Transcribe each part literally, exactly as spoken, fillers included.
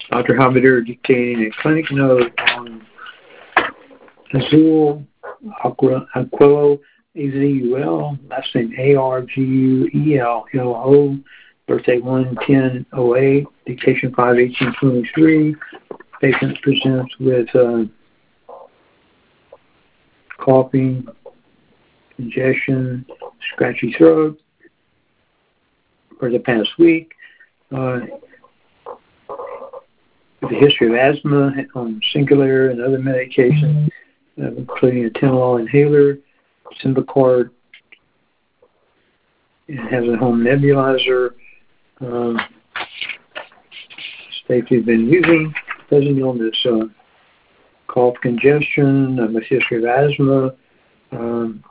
Doctor Habider dictating a clinic note on Azul Aquilo, A Z U L, last name A R G U E L L O, birthday one ten oh eight, dictation five eighteen twenty-three. Patient presents with uh, coughing, congestion, scratchy throat for the past week. Uh, with a history of asthma on Singulair and other medications, uh, including a Tenolol inhaler, Symbicort, and has a home nebulizer. Uh, states he's been using. Present illness, uh, cough, congestion, uh, with history of asthma. Um,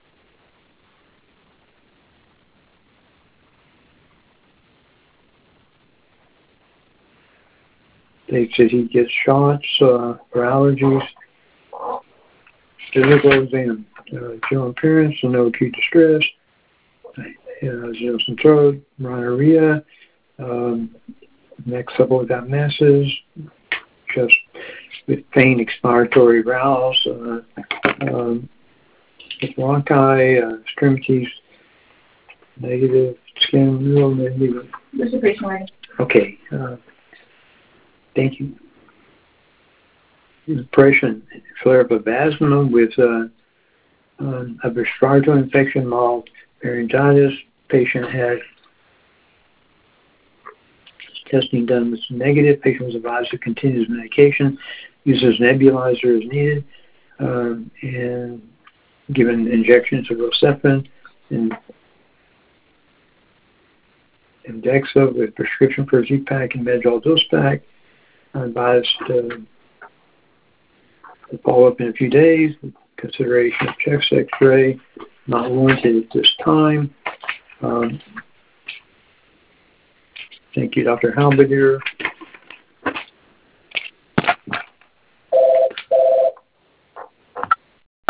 States that he gets shots uh, for allergies. Physical exam. Uh, general appearance, so no acute distress. Uh, zero some throat, rhinorrhea. Um, next couple without masses. Just with pain, expiratory valves. Uh, um, with bronchi, uh, extremities, negative, skin, real negative. This is patient. Okay. Uh, thank you. Depression, flare-up of asthma with uh, uh, a respiratory infection, mild laryngitis. Patient had testing done was negative. Patient was advised to continue his medication, uses nebulizer as needed, um, and given injections of Rocephin and Indexa with prescription for Z-Pak and Medrol dose pack. Advised uh, to follow up in a few days. Consideration of chest X-ray, not warranted at this time. Um, thank you, Doctor Halberdier.